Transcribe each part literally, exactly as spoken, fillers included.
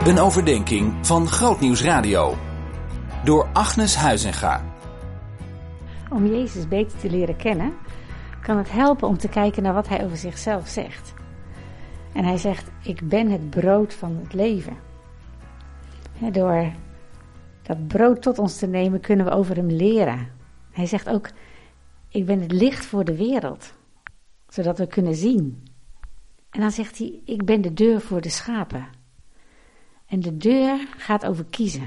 Een overdenking van Grootnieuws Radio. Door Agnes Huizinga. Om Jezus beter te leren kennen, kan het helpen om te kijken naar wat hij over zichzelf zegt. En hij zegt, ik ben het brood van het leven. He, door dat brood tot ons te nemen, kunnen we over hem leren. Hij zegt ook, ik ben het licht voor de wereld, zodat we kunnen zien. En dan zegt hij, ik ben de deur voor de schapen. En de deur gaat over kiezen.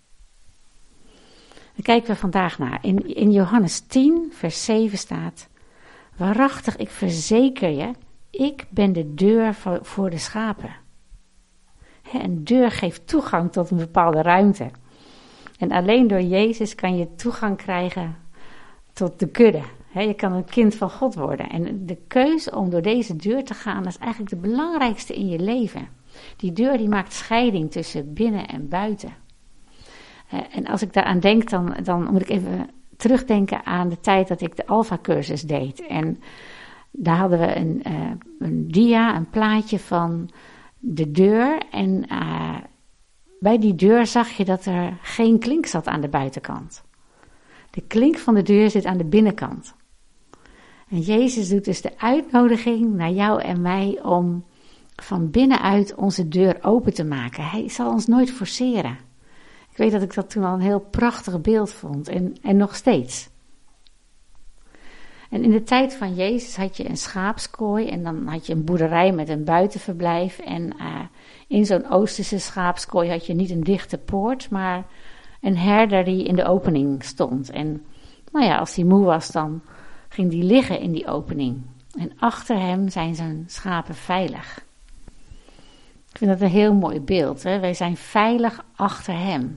Daar kijken we vandaag naar. In, in Johannes tien, vers zeven staat, waarachtig, ik verzeker je, ik ben de deur voor, voor de schapen. He, een deur geeft toegang tot een bepaalde ruimte. En alleen door Jezus kan je toegang krijgen tot de kudde. He, je kan een kind van God worden. En de keuze om door deze deur te gaan, dat is eigenlijk de belangrijkste in je leven. Die deur die maakt scheiding tussen binnen en buiten. Uh, en als ik daaraan denk, dan, dan moet ik even terugdenken aan de tijd dat ik de Alpha-cursus deed. En daar hadden we een, uh, een dia, een plaatje van de deur. En uh, bij die deur zag je dat er geen klink zat aan de buitenkant. De klink van de deur zit aan de binnenkant. En Jezus doet dus de uitnodiging naar jou en mij om van binnenuit onze deur open te maken. Hij zal ons nooit forceren. Ik weet dat ik dat toen al een heel prachtig beeld vond. En, en nog steeds. En in de tijd van Jezus had je een schaapskooi. En dan had je een boerderij met een buitenverblijf. En uh, in zo'n Oosterse schaapskooi had je niet een dichte poort. Maar een herder die in de opening stond. En nou ja, als hij moe was, dan ging die liggen in die opening. En achter hem zijn zijn schapen veilig. Ik vind dat een heel mooi beeld. Hè? Wij zijn veilig achter hem.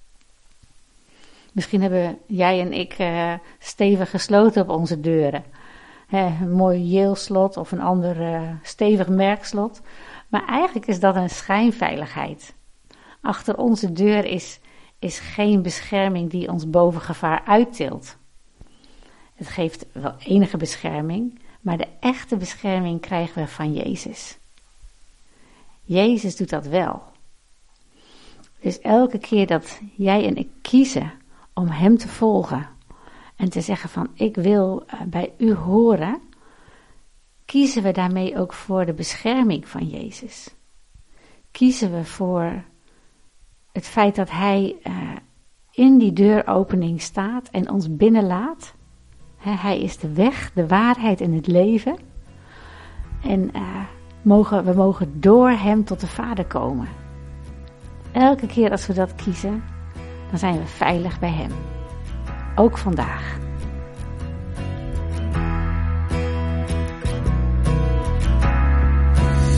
Misschien hebben jij en ik uh, stevig gesloten op onze deuren. Hè, een mooi Yale-slot of een ander uh, stevig merkslot. Maar eigenlijk is dat een schijnveiligheid. Achter onze deur is, is geen bescherming die ons boven gevaar uittilt. Het geeft wel enige bescherming, maar de echte bescherming krijgen we van Jezus. Jezus doet dat wel. Dus elke keer dat jij en ik kiezen om hem te volgen en te zeggen van ik wil bij u horen, kiezen we daarmee ook voor de bescherming van Jezus. Kiezen we voor het feit dat hij uh, in die deuropening staat en ons binnenlaat. He, hij is de weg, de waarheid en het leven. En uh, mogen, we mogen door hem tot de Vader komen. Elke keer als we dat kiezen, dan zijn we veilig bij hem. Ook vandaag.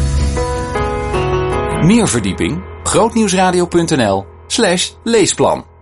Meer verdieping? grootnieuwsradio punt n l slash leesplan